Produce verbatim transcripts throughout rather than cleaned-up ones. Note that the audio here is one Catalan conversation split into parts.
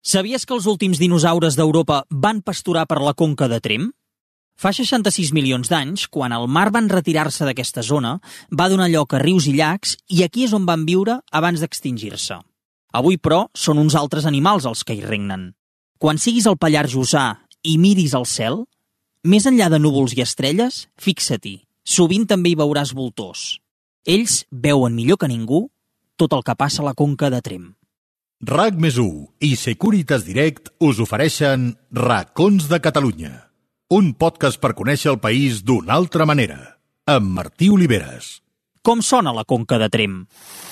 Sabies que els últims dinosaures d'Europa van pasturar per la conca de Trem? Fa seixanta-sis milions d'anys, quan el mar van retirar-se d'aquesta zona, va donar lloc a rius i llacs i aquí és on van viure abans d'extingir-se. Avui, però, són uns altres animals els que hi regnen. Quan siguis al Pallars Jussà i miris al cel, més enllà de núvols i estrelles, fixa-t'hi, sovint també hi veuràs voltors. Ells veuen millor que ningú tot el que passa a la conca de Trem. RAC més u i Securitas Direct us ofereixen Racons de Catalunya, un podcast per conèixer el país d'una altra manera, amb Martí Oliveres. Com sona la conca de Trem?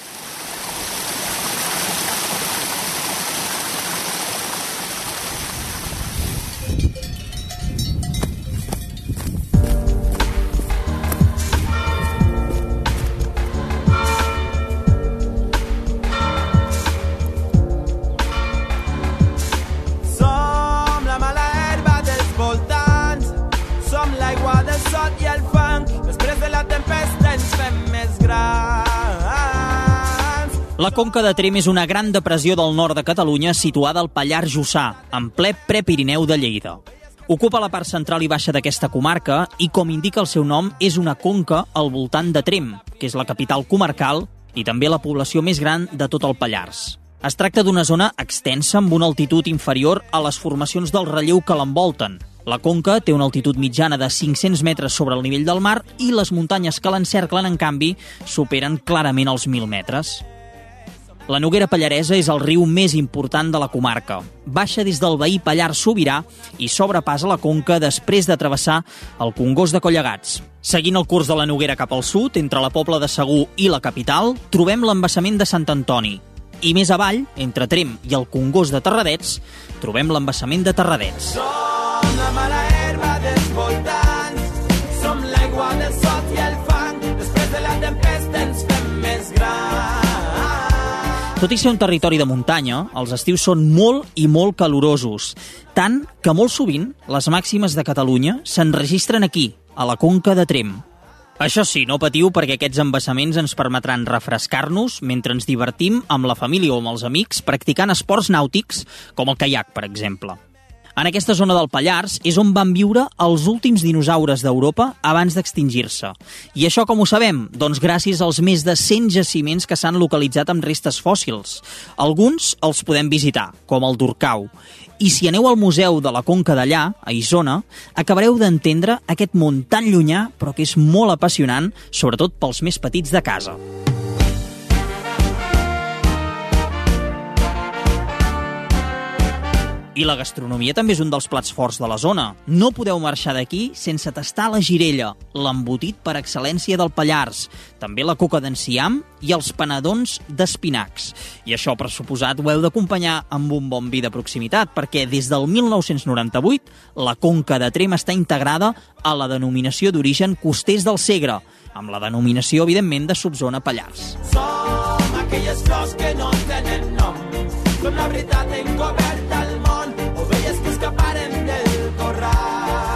La conca de Trem és una gran depressió del nord de Catalunya situada al Pallars Jussà, en ple Prepirineu de Lleida. Ocupa la part central i baixa d'aquesta comarca i, com indica el seu nom, és una conca al voltant de Trem, que és la capital comarcal i també la població més gran de tot el Pallars. Es tracta d'una zona extensa amb una altitud inferior a les formacions del relleu que l'envolten. La conca té una altitud mitjana de cinc-cents metres sobre el nivell del mar i les muntanyes que l'encerclen, en canvi, superen clarament els mil metres. La Noguera Pallaresa és el riu més important de la comarca. Baixa des del veí Pallars Sobirà i sobrepassa la conca després de travessar el Congost de Collegats. Seguint el curs de la Noguera cap al sud, entre la Pobla de Segur i la capital, trobem l'embassament de Sant Antoni. I més avall, entre Trem i el Congost de Terradets, trobem l'embassament de Terradets. Som la mala herba dels voltants, som l'aigua del sot i el fang, després de la tempesta ens fem més grans. Tot i ser un territori de muntanya, els estius són molt i molt calorosos, tant que molt sovint les màximes de Catalunya s'enregistren aquí, a la conca de Trem. Això sí, no patiu perquè aquests embassaments ens permetran refrescar-nos mentre ens divertim amb la família o amb els amics practicant esports nàutics com el caiac, per exemple. En aquesta zona del Pallars és on van viure els últims dinosaures d'Europa abans d'extingir-se. I això com ho sabem? Doncs gràcies als més de cent jaciments que s'han localitzat amb restes fòssils. Alguns els podem visitar, com el d'Orcau. I si aneu al Museu de la Conca d'allà, a Isona, acabareu d'entendre aquest món tan llunyà, però que és molt apassionant, sobretot pels més petits de casa. I la gastronomia també és un dels plats forts de la zona. No podeu marxar d'aquí sense tastar la girella, l'embotit per excel·lència del Pallars, també la coca d'enciam i els panadons d'espinacs. I això, per suposat, ho heu d'acompanyar amb un bon vi de proximitat, perquè des del mil nou-cents noranta-vuit la conca de Trem està integrada a la denominació d'origen Costers del Segre, amb la denominació, evidentment, de subzona Pallars. Som aquelles flors que no tenen nom, som la veritat encoberta al món, ovelles que escaparen del corral.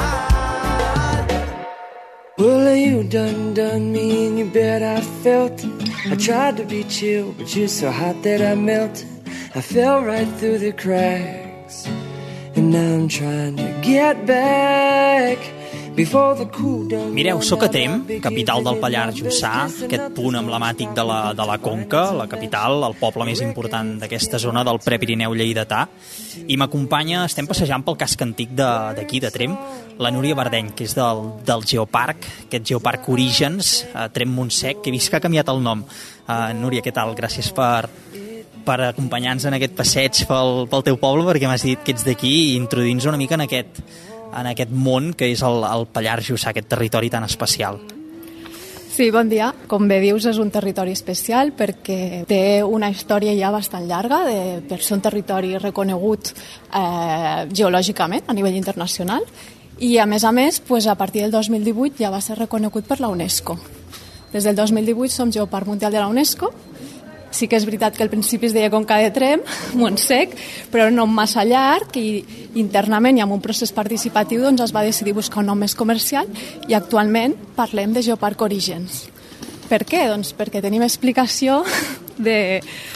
Well, you done done me and you bet I felt. I tried to be chill, but you're so hot that I melt. I fell right through the cracks, and now I'm trying to get back. Mireu, soc a Trem, capital del Pallars Jussà, aquest punt emblemàtic de la, de la Conca, la capital, el poble més important d'aquesta zona del Prepirineu lleidatà, i m'acompanya, estem passejant pel casc antic d'aquí, de, de Trem, la Núria Bardeny, que és del, del Geoparc, aquest Geoparc Orígens, a Trem-Montsec, que he vist que ha canviat el nom. Uh, Núria, què tal? Gràcies per... per acompanyar-nos en aquest passeig pel, pel teu poble, perquè m'has dit que ets d'aquí i introduir-nos una mica en aquest, en aquest món que és el, el Pallars Jussà, aquest territori tan especial. Sí, bon dia. Com bé dius, és un territori especial perquè té una història ja bastant llarga de, per ser un territori reconegut eh, geològicament a nivell internacional i, a més a més, pues, a partir del dos mil divuit ja va ser reconegut per la UNESCO. Des del dos mil divuit som Geoparc Mundial de la UNESCO. Sí que és veritat que al principi es deia Conca de Trem, Montsec, però un nom massa llarg i internament i amb un procés participatiu doncs es va decidir buscar un nom més comercial i actualment parlem de Geoparc Orígens. Per què? Doncs perquè tenim explicació de,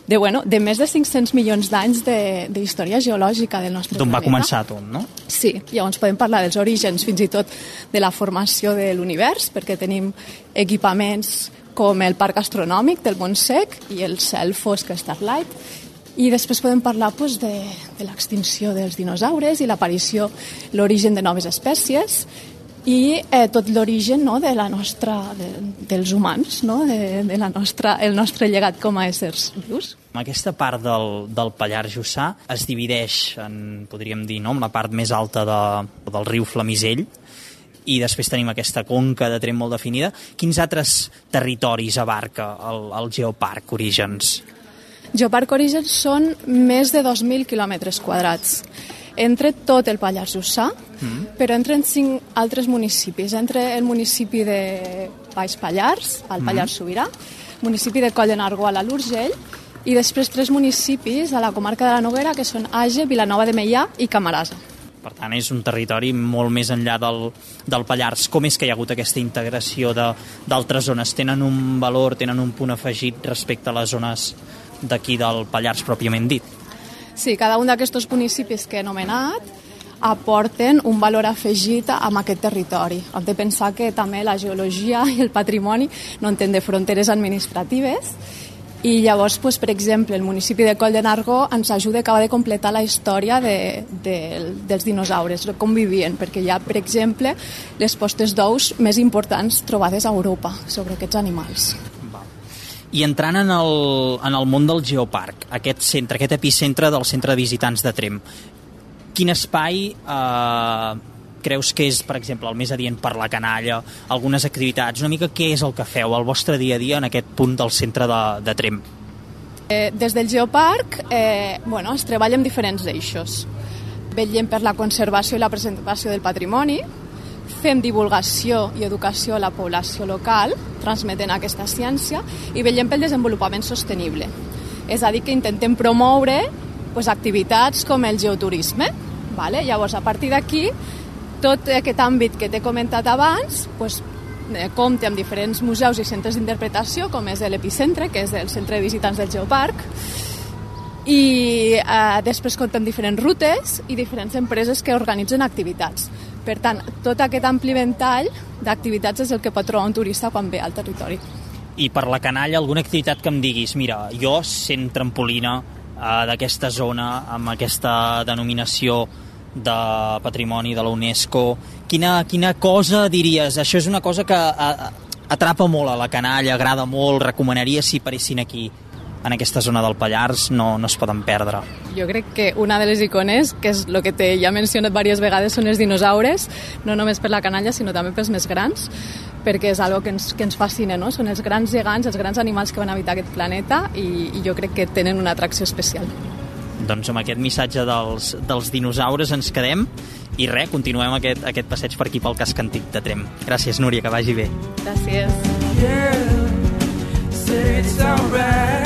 de, bueno, de més de cinc-cents milions d'anys d'història geològica del nostre D'on planeta. va començar tot, no? Sí, llavors podem parlar dels orígens, fins i tot de la formació de l'univers, perquè tenim equipaments com el Parc Astronòmic del Montsec i el cel fosc Starlight, i després podem parlar pues, de, de l'extinció dels dinosaures i l'aparició, l'origen de noves espècies, i eh, tot l'origen no, de la nostra, de, dels humans, no, de, de la nostra, el nostre llegat com a éssers vius. Aquesta part del, del Pallars Jussà es divideix en, podríem dir, no, en la part més alta de, del riu Flamisell, i després tenim aquesta conca de Tremp molt definida. Quins altres territoris abarca el, el Geoparc Orígens? Geoparc Orígens són més de dos mil quilòmetres quadrats. Entre tot el Pallars Jussà, mm. però entren cinc altres municipis. Entre el municipi de Baix Pallars, al Pallars mm. Sobirà, municipi de Coll de Nargó a l'Alt Urgell, i després tres municipis a la comarca de la Noguera, que són Age, Vilanova de Meià i Camarasa. Per tant, és un territori molt més enllà del, del Pallars. Com és que hi ha hagut aquesta integració d'altres zones? Tenen un valor, tenen un punt afegit respecte a les zones d'aquí del Pallars pròpiament dit? Sí, cada un d'aquests municipis que he anomenat aporten un valor afegit amb aquest territori. Hem de pensar que també la geologia i el patrimoni no entén de fronteres administratives, i llavors, doncs, per exemple, el municipi de Coll de Nargó ens ajuda a acabar de completar la història de, de, dels dinosaures, com vivien, perquè hi ha, per exemple, les postes d'ous més importants trobades a Europa sobre aquests animals. I entrant en el, en el món del Geoparc, aquest centre, aquest epicentre del centre de visitants de Tremp, quin espai eh, creus que és, per exemple, el més adient per la canalla, algunes activitats, una mica què és el que feu al vostre dia a dia en aquest punt del centre de, de Tremp? Eh, des del Geoparc eh, bueno, es treballa en diferents eixos. Vetllem per la conservació i la preservació del patrimoni, fem divulgació i educació a la població local, transmetent aquesta ciència, i vetllem pel desenvolupament sostenible. És a dir, que intentem promoure pues, activitats com el geoturisme. Vale? Llavors, a partir d'aquí, tot aquest àmbit que t'he comentat abans pues, eh, compta amb diferents museus i centres d'interpretació, com és l'Epicentre, que és el centre de visitants del Geoparc, i eh, després comptem diferents rutes i diferents empreses que organitzen activitats. Per tant, tot aquest ampli ventall d'activitats és el que pot trobar un turista quan ve al territori. I per la canalla, alguna activitat que em diguis, mira, jo sent trampolina eh, d'aquesta zona, amb aquesta denominació de patrimoni de la UNESCO, quina, quina cosa diries? Això és una cosa que a, atrapa molt a la canalla, agrada molt, recomanaria si paressin aquí en aquesta zona del Pallars, no, no es poden perdre. Jo crec que una de les icones, que és el que te ja he mencionat diverses vegades, són els dinosaures, no només per la canalla, sinó també pels més grans, perquè és algo que ens, que ens fascina, no? Són els grans gegants, els grans animals que van habitar aquest planeta, i, i jo crec que tenen una atracció especial. Doncs amb aquest missatge dels, dels dinosaures ens quedem, i res, continuem aquest, aquest passeig per aquí pel casc antic de Tremp. Gràcies, Núria, que vagi bé. Gràcies. Yeah, say it's alright.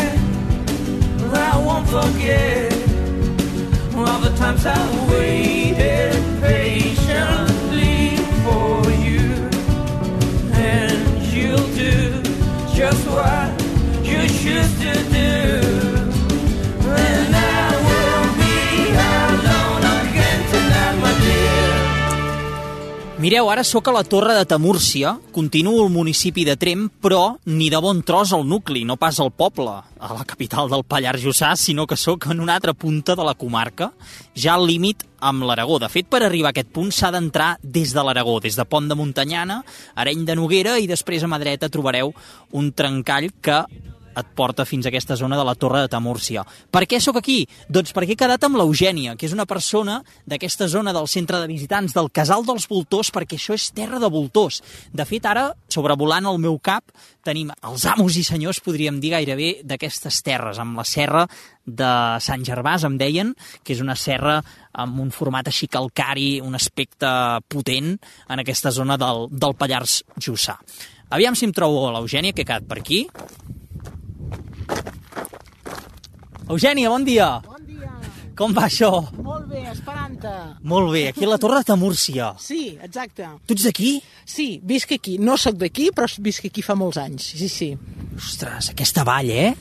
I won't forget all the times I waited patiently for you, and you'll do just what you choose to do, and I will be alone again tonight, my dear. Mireu, ara sóc a la Torre de Tamúrcia, continuo al municipi de Tremp, però ni de bon tros al nucli, no pas al poble, a la capital del Pallars Jussà, sinó que sóc en una altra punta de la comarca, ja al límit amb l'Aragó. De fet, per arribar a aquest punt s'ha d'entrar des de l'Aragó, des de Pont de Montanyana, Areny de Noguera, i després a mà dreta trobareu un trencall que et porta fins a aquesta zona de la Torre de Tamúrcia. Per què sóc aquí? Doncs perquè he quedat amb l'Eugènia, que és una persona d'aquesta zona del centre de visitants del Casal dels Voltors, perquè això és terra de voltors. De fet, ara, sobrevolant el meu cap, tenim els amos i senyors, podríem dir gairebé, d'aquestes terres, amb la serra de Sant Gervàs, em deien, que és una serra amb un format així calcari, un aspecte potent en aquesta zona del, del Pallars Jussà. Aviam si em trobo a l'Eugènia, que he quedat per aquí. Eugènia, bon dia. Bon dia. Com va això? Molt bé, esperant-te. Molt bé, aquí a la Torre de Tamúrcia. Sí, exacte. Tu ets d'aquí? Sí, visc aquí. No sóc d'aquí, però visc aquí fa molts anys. Sí, sí. Ostres, aquesta vall, eh?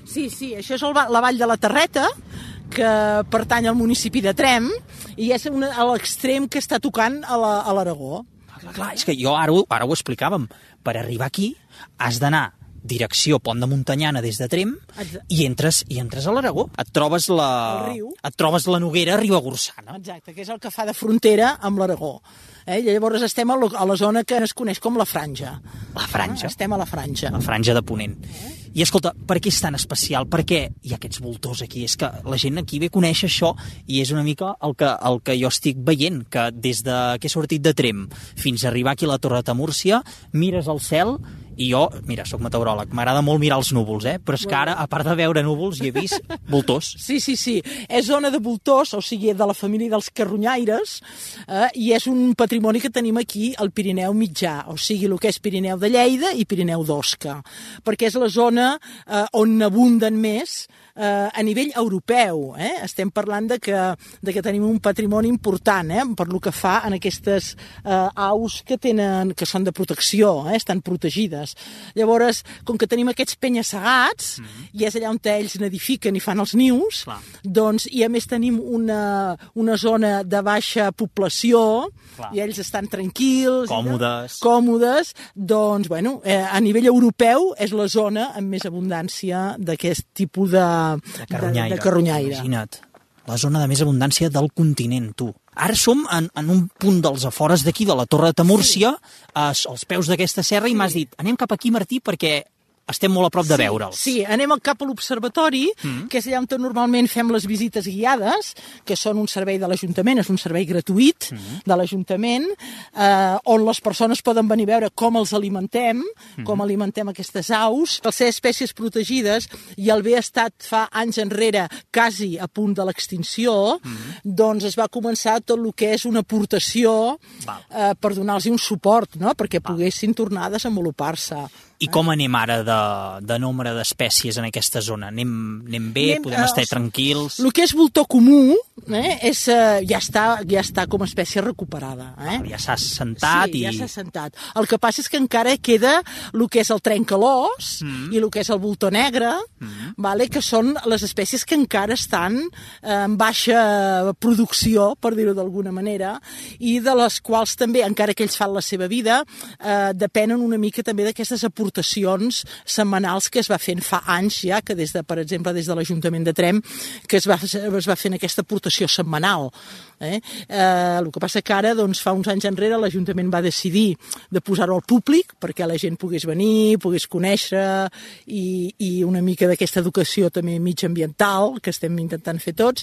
Sí, sí, això és el, la Vall de la Terreta, que pertany al municipi de Tremp, i és una, a l'extrem que està tocant a l'Aragó. Clar, clar, és que jo ara, ara ho explicàvem. Per arribar aquí has d'anar direcció Pont de Montanyana des de Tremp i entres, i entres a l'Aragó. Et trobes la, et trobes la Noguera Ribagorçana. Exacte, que és el que fa de frontera amb l'Aragó. Eh? I llavors estem a la zona que es coneix com la Franja. La Franja. Eh? Estem a la Franja. La Franja de Ponent. Eh? I escolta, per què és tan especial? Per què hi ha aquests voltors aquí? És que la gent aquí ve a conèixer això i és una mica el que, el que jo estic veient, que des de que he sortit de Tremp fins a arribar aquí a la Torre de Múrcia, mires al cel i jo, mira, sóc meteoròleg, m'agrada molt mirar els núvols, eh? Però és que ara, a part de veure núvols, hi he vist voltors. Sí, sí, sí. És zona de voltors, o sigui, de la família dels carronyaires, eh? I és un patrimoni que tenim aquí al Pirineu mitjà, o sigui, el que és Pirineu de Lleida i Pirineu d'Osca, perquè és la zona eh, on abunden més eh, a nivell europeu. Eh? Estem parlant de que, de que tenim un patrimoni important, eh? Per lo que fa en aquestes eh, aus que, tenen, que són de protecció, eh? Estan protegides. Llavors, com que tenim aquests penya-segats, mm-hmm. i és allà on ells n'edifiquen i fan els nius, clar. Doncs, i a més tenim una, una zona de baixa població, clar. I ells estan tranquils, còmodes, i, còmodes doncs, bueno, eh, a nivell europeu és la zona amb més abundància d'aquest tipus de, de carronyaire. De, de carronyaire. Imagina't, la zona de més abundància del continent, tu. Ara som en, en un punt dels afores d'aquí, de la Torre de Múrcia, sí. als, als peus d'aquesta serra, sí. I m'has dit, anem cap aquí, Martí, perquè estem molt a prop de sí, veure'ls. Sí, anem cap a l'observatori, mm. que és allà on normalment fem les visites guiades, que són un servei de l'Ajuntament, és un servei gratuït mm. de l'Ajuntament, eh, on les persones poden venir a veure com els alimentem, mm. com alimentem aquestes aus. Al ser espècies protegides i el haver estat fa anys enrere quasi a punt de l'extinció, mm. doncs es va començar tot el que és una aportació eh, per donar-los un suport, no? Perquè poguessin tornar a desenvolupar-se. I com anem ara de, de nombre d'espècies en aquesta zona? Anem, anem bé? Anem, podem estar uh, tranquils? El que és voltor comú eh, és, uh, ja, està, ja està com a espècie recuperada. Eh? Ja s'ha assentat. Sí, i... ja s'ha assentat. El que passa és que encara queda el que és el trencalòs mm. i el que és el voltor negre, mm. vale, que són les espècies que encara estan eh, en baixa producció, per dir-ho d'alguna manera, i de les quals també, encara que ells fan la seva vida, eh, depenen una mica també d'aquestes aportacions aportacions setmanals que es va fent fa anys ja, que des de, per exemple, des de l'Ajuntament de Tremp, que es va, es va fent aquesta aportació setmanal. Eh? Eh, el que passa que ara, doncs, fa uns anys enrere, l'Ajuntament va decidir de posar-ho al públic perquè la gent pogués venir, pogués conèixer i, i una mica d'aquesta educació també mitjaambiental que estem intentant fer tots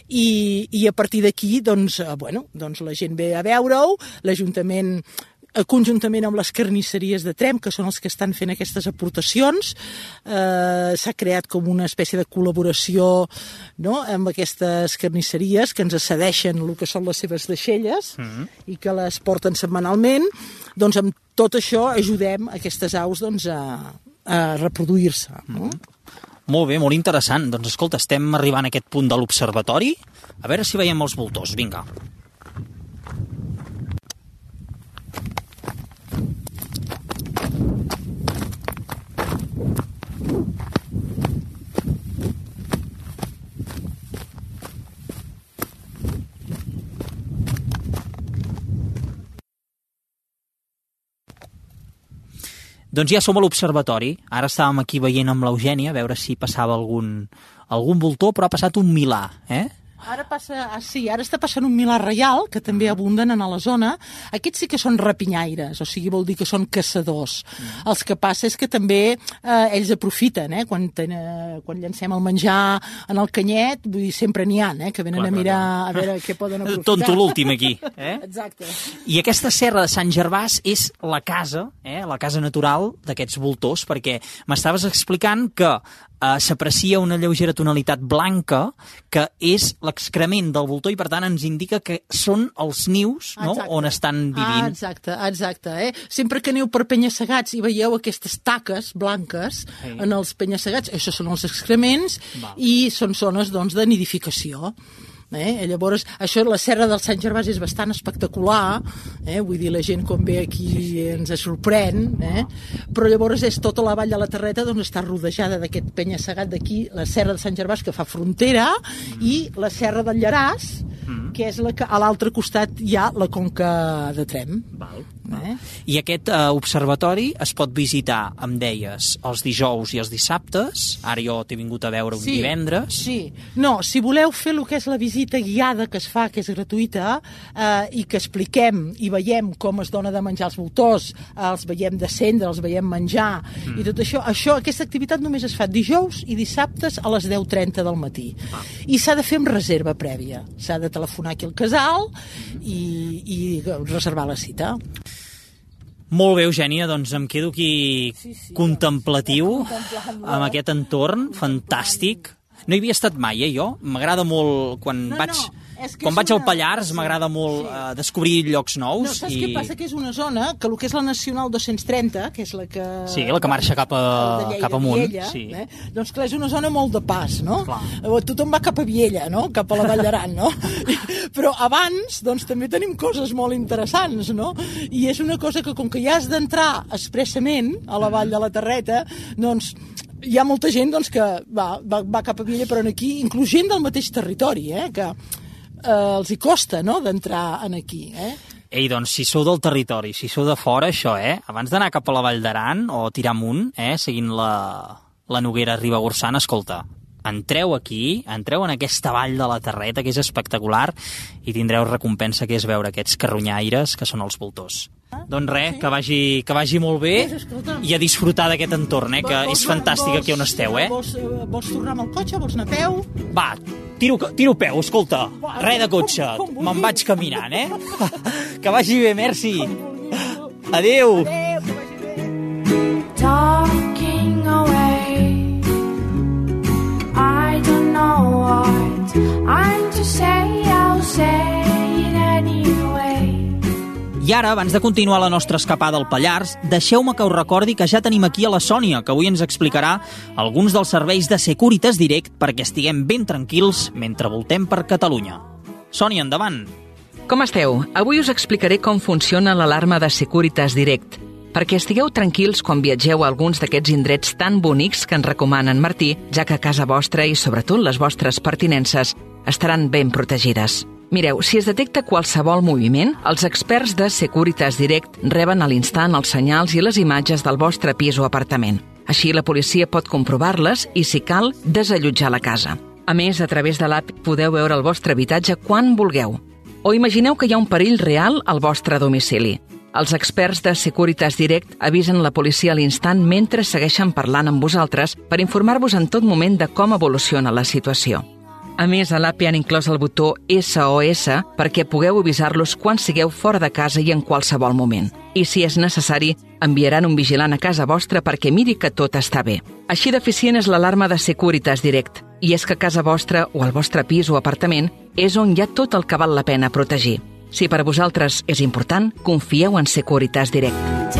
i, i a partir d'aquí, doncs, bueno, doncs la gent ve a veure-ho, l'Ajuntament conjuntament amb les carnisseries de Tremp, que són els que estan fent aquestes aportacions, eh, s'ha creat com una espècie de col·laboració, no?, amb aquestes carnisseries que ens cedeixen el que són les seves deixelles mm-hmm. i que les porten setmanalment. Doncs amb tot això ajudem aquestes aus, doncs, a, a reproduir-se. No? Mm-hmm. Molt bé, molt interessant. Doncs escolta, estem arribant a aquest punt de l'observatori. A veure si veiem els voltors. Vinga. Doncs ja som a l'observatori. Ara estàvem aquí veient amb l'Eugènia a veure si passava algun, algun voltor, però ha passat un milà, eh? Ara passa, sí, ara està passant un milà reial, que també abunden a la zona. Aquests sí que són rapinyaires, o sigui, vol dir que són caçadors. Mm. Els que passa és que també eh, ells aprofiten, eh, quan, ten, eh, quan llancem el menjar en el canyet, vull dir, sempre n'hi ha, eh, que venen clar, a mirar clar. A veure què poden aprofitar. Tonto l'últim aquí. Eh? Exacte. I aquesta serra de Sant Gervàs és la casa, eh, la casa natural d'aquests voltors, perquè m'estaves explicant que Uh, s'aprecia una lleugera tonalitat blanca que és l'excrement del voltor i per tant ens indica que són els nius, no?, on estan vivint. Ah, exacte, exacte. Eh? Sempre que aneu per penya-segats i veieu aquestes taques blanques sí. en els penya-segats, això són els excrements. Val. I són zones, doncs, de nidificació. Eh? Llavors, això, la serra del Sant Gervasi és bastant espectacular, eh? Vull dir, la gent quan ve aquí ens sorprèn, eh? Però llavors és tota la vall de la Terreta, doncs està rodejada d'aquest penya-segat d'aquí, la serra de Sant Gervasi que fa frontera, mm. i la serra del Llaràs, mm. que és la que a l'altre costat hi ha la conca de Tremp. Val. Eh? I aquest eh, observatori es pot visitar, em deies, els dijous i els dissabtes. Ara jo t'he vingut a veure un sí, divendres. Sí, no, si voleu fer el que és la visita guiada que es fa, que és gratuïta, eh, i que expliquem i veiem com es dona de menjar als voltors, eh, els veiem descendre, els veiem menjar, mm. i tot això, això, aquesta activitat només es fa dijous i dissabtes a les deu trenta del matí. Ah. I s'ha de fer amb reserva prèvia. S'ha de telefonar aquí al casal i, i reservar la cita. Molt bé, Eugènia, doncs em quedo aquí sí, sí, contemplatiu amb aquest entorn fantàstic. No hi havia estat mai, eh, jo? M'agrada molt quan no, vaig... No. Quan vaig una... al Pallars m'agrada molt sí. uh, descobrir llocs nous. No, saps i... què passa? Que és una zona que el que és la Nacional dos-cents trenta, que és la que... Sí, la que marxa cap, a... Lleida, cap amunt. Viella, sí. eh? Doncs clar, és una zona molt de pas, no? Clar. Tothom va cap a Viella, no? Cap a la Vall d'Aran, no? Però abans, doncs, també tenim coses molt interessants, no? I és una cosa que, com que ja has d'entrar expressament a la Vall de la Terreta, doncs hi ha molta gent doncs, que va, va, va cap a Viella, però aquí, inclús gent del mateix territori, eh? Que eh, els hi costa, no?, d'entrar en aquí, eh? Ei, doncs, si sou del territori, si sou de fora, això, eh? Abans d'anar cap a la Vall d'Aran o tirar amunt, eh? Seguint la, la Noguera Ribagorçana, escolta, entreu aquí, entreu en aquesta vall de la Terreta, que és espectacular, i tindreu recompensa, que és veure aquests carronyaires, que són els voltors. Ah, doncs res, sí. que, vagi, que vagi molt bé i a disfrutar d'aquest entorn, eh, que vols, és fantàstic vols, aquí on esteu, eh? Vols, vols tornar amb el cotxe? Vols anar a peu? Va, tiro, tiro peu, escolta, res de cotxe, me'n vaig caminant, eh? Que vagi bé, merci. Adéu. Adéu, que vagi bé. Talking away, I don't know what I'm to say, I'll say it anyway. I ara, abans de continuar la nostra escapada al Pallars, deixeu-me que us recordi que ja tenim aquí a la Sònia, que avui ens explicarà alguns dels serveis de Securitas Direct perquè estiguem ben tranquils mentre voltem per Catalunya. Sònia, endavant! Com esteu? Avui us explicaré com funciona l'alarma de Securitas Direct, perquè estigueu tranquils quan viatgeu a alguns d'aquests indrets tan bonics que ens recomana en Martí, ja que casa vostra i sobretot les vostres pertinences estaran ben protegides. Mireu, si es detecta qualsevol moviment, els experts de Securitas Direct reben a l'instant els senyals i les imatges del vostre pis o apartament. Així la policia pot comprovar-les i, si cal, desallotjar la casa. A més, a través de l'app podeu veure el vostre habitatge quan vulgueu. O imagineu que hi ha un perill real al vostre domicili. Els experts de Securitas Direct avisen la policia a l'instant mentre segueixen parlant amb vosaltres per informar-vos en tot moment de com evoluciona la situació. A més, a l'app hi han inclòs el botó S O S perquè pugueu avisar-los quan sigueu fora de casa i en qualsevol moment. I, si és necessari, enviaran un vigilant a casa vostra perquè miri que tot està bé. Així d'eficient és l'alarma de Securitas Direct. I és que casa vostra o el vostre pis o apartament és on hi ha tot el que val la pena protegir. Si per a vosaltres és important, confieu en Securitas Direct.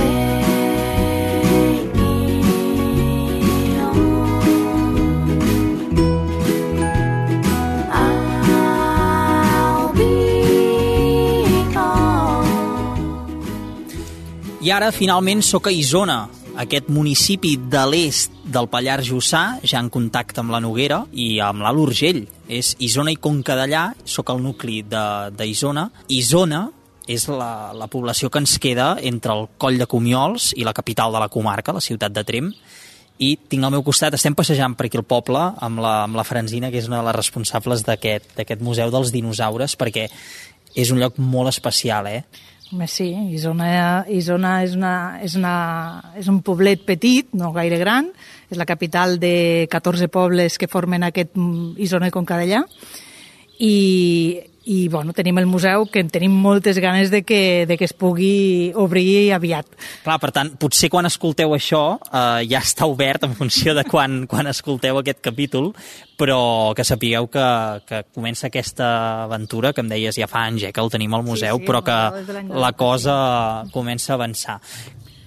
I ara, finalment, sóc a Isona, aquest municipi de l'est del Pallars Jussà, ja en contacte amb la Noguera i amb l'Alt Urgell. És Isona i Conca Dellà, sóc al nucli d'Isona. Isona és la, la població que ens queda entre el Coll de Comiols i la capital de la comarca, la ciutat de Tremp. I tinc al meu costat, estem passejant per aquí el poble amb la, amb la Francina, que és una de les responsables d'aquest museu dels dinosaures, perquè és un lloc molt especial, eh? Home, sí, Isona, Isona és, una, és, una, és un poblet petit, no gaire gran, és la capital de catorze pobles que formen aquest Isona i Conca Dellà, i, i bueno, tenim el museu que en tenim moltes ganes de que, de que es pugui obrir aviat. Clar, per tant, potser quan escolteu això eh, ja està obert en funció de quan, quan escolteu aquest capítol, però que sapigueu que, que comença aquesta aventura, que em deies ja fa anys eh, que el tenim al museu, sí, sí, però que la cosa comença a avançar.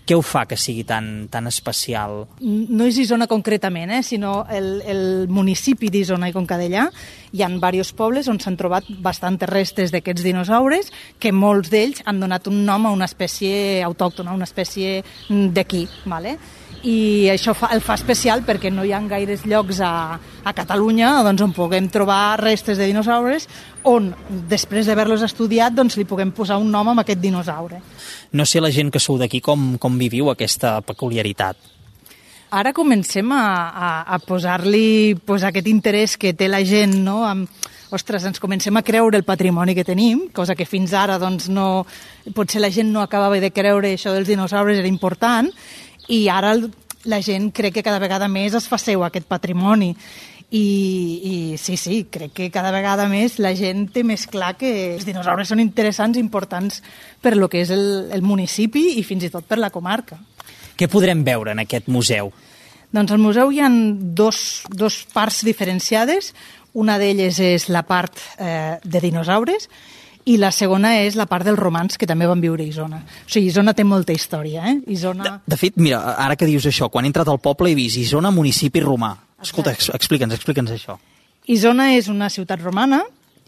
Què ho fa que sigui tan, tan especial? No és Isona concretament, eh, sinó el, el municipi d'Isona i Conca Dellà. Hi ha diversos pobles on s'han trobat bastantes restes d'aquests dinosaures, que molts d'ells han donat un nom a una espècie autòctona, una espècie d'aquí, ¿vale? I això fa, el fa especial perquè no hi ha gaires llocs a, a Catalunya doncs, on puguem trobar restes de dinosaures on, després d'haver-los estudiat, doncs, li puguem posar un nom amb aquest dinosaure. No sé la gent que sou d'aquí com, com viviu aquesta peculiaritat. Ara comencem a, a, a posar-li pues, aquest interès que té la gent, no? Amb, ostres, ens comencem a creure el patrimoni que tenim, cosa que fins ara doncs, no, potser la gent no acabava de creure això dels dinosaures era important, i ara la gent crec que cada vegada més es fa seu aquest patrimoni. I, i sí, sí, crec que cada vegada més la gent té més clar que els dinosaures són interessants i importants per lo que és el, el municipi i fins i tot per la comarca. Què podrem veure en aquest museu? Doncs al museu hi ha dos, dos parts diferenciades. Una d'elles és la part eh, de dinosaures i la segona és la part dels romans que també van viure a Isona. O sigui, Isona té molta història, eh? Isona... De, de fet, mira, ara que dius això, quan he entrat al poble he vist Isona, municipi romà. Escolta, explica'ns, explica'ns això. Isona és una ciutat romana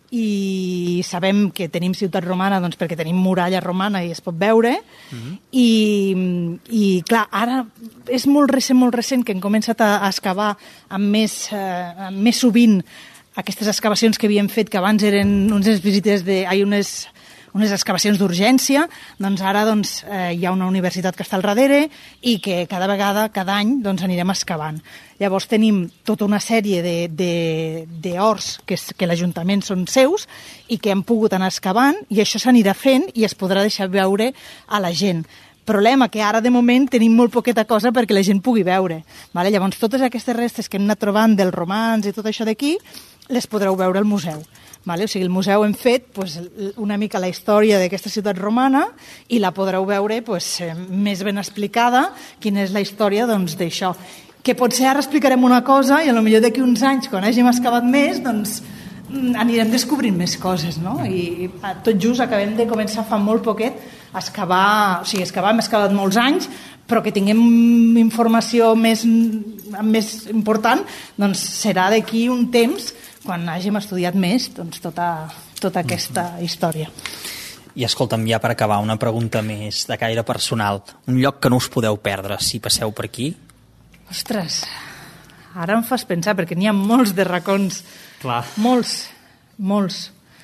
i sabem que tenim ciutat romana doncs, perquè tenim muralla romana i es pot veure. Uh-huh. I, I, clar, ara és molt recent, molt recent que hem començat a, a excavar amb més, eh, amb més sovint aquestes excavacions que havíem fet, que abans eren unes visites de... Hi ha unes, unes excavacions d'urgència, doncs ara doncs, eh, hi ha una universitat que està al darrere i que cada vegada, cada any, doncs, anirem excavant. Llavors tenim tota una sèrie de, de, de horts que, que l'Ajuntament són seus i que hem pogut anar excavant i això s'anirà fent i es podrà deixar veure a la gent. Problema que ara, de moment, tenim molt poqueta cosa perquè la gent pugui veure. Vale? Llavors, totes aquestes restes que hem anat trobant dels romans i tot això d'aquí, les podreu veure al museu. Vale? O sigui, el museu hem fet pues, una mica la història d'aquesta ciutat romana i la podreu veure pues, més ben explicada quina és la història doncs, d'això. Que potser ara explicarem una cosa i potser d'aquí uns anys, quan hàgim excavat més, doncs anirem descobrint més coses, no? I tot just acabem de començar fa molt poquet a excavar, o sigui, excavar hem excavat molts anys, però que tinguem informació més, més important, doncs serà d'aquí un temps, quan hàgim estudiat més, doncs tota, tota aquesta història. I escolta'm, ja per acabar, una pregunta més de caire personal. Un lloc que no us podeu perdre si passeu per aquí? Ostres, ara em fas pensar, perquè n'hi ha molts de racons. Clar. Molts, molts.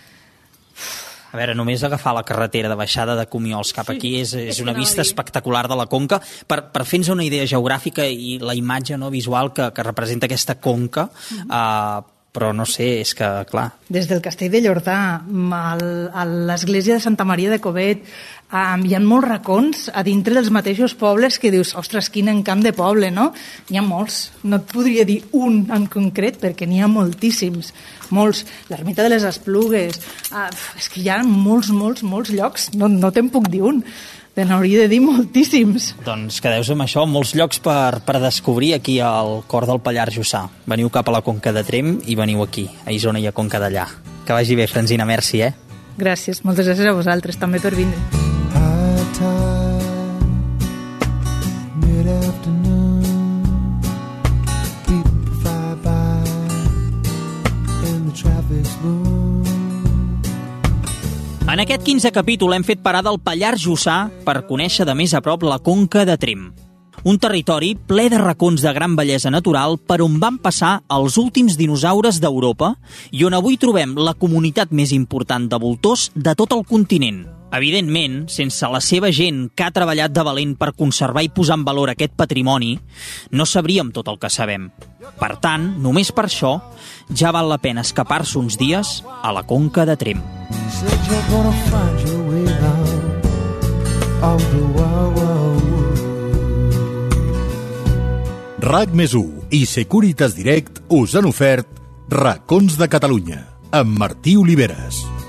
A veure, només agafar la carretera de baixada de Comiols cap sí, aquí és, és una vista espectacular de la conca. Per, per fer-nos una idea geogràfica i la imatge no, visual que, que representa aquesta conca, mm-hmm. eh, però no sé, és que, clar... Des del castell de Llordà, a l'església de Santa Maria de Covet, um, hi ha molts racons a dintre dels mateixos pobles que dius, ostres, quin encant de poble, no? N'hi ha molts. No et podria dir un en concret, perquè n'hi ha moltíssims. Molts. L'ermita de les Esplugues. Uh, és que hi ha molts, molts, molts llocs. No, no te'n puc dir un. Te n'hauria de dir moltíssims. Doncs quedeu-vos amb això, molts llocs per, per descobrir aquí al cor del Pallars Jussà. Veniu cap a la Conca de Tremp i veniu aquí, a Isona i a Conca Dellà. Que vagi bé, Francina, merci, eh? Gràcies, moltes gràcies a vosaltres també per vindre. High time, mid-afternoon, people fly by and the traffic's moving. En aquest quinzè capítol hem fet parada al Pallars Jussà per conèixer de més a prop la Conca de Tremp. Un territori ple de racons de gran bellesa natural per on van passar els últims dinosaures d'Europa i on avui trobem la comunitat més important de voltors de tot el continent. Evidentment, sense la seva gent que ha treballat de valent per conservar i posar en valor aquest patrimoni, no sabríem tot el que sabem. Per tant, només per això, ja val la pena escapar-se uns dies a la Conca de Tremp. RAC més u i Securitas Direct us han ofert Racons de Catalunya amb Martí Oliveres.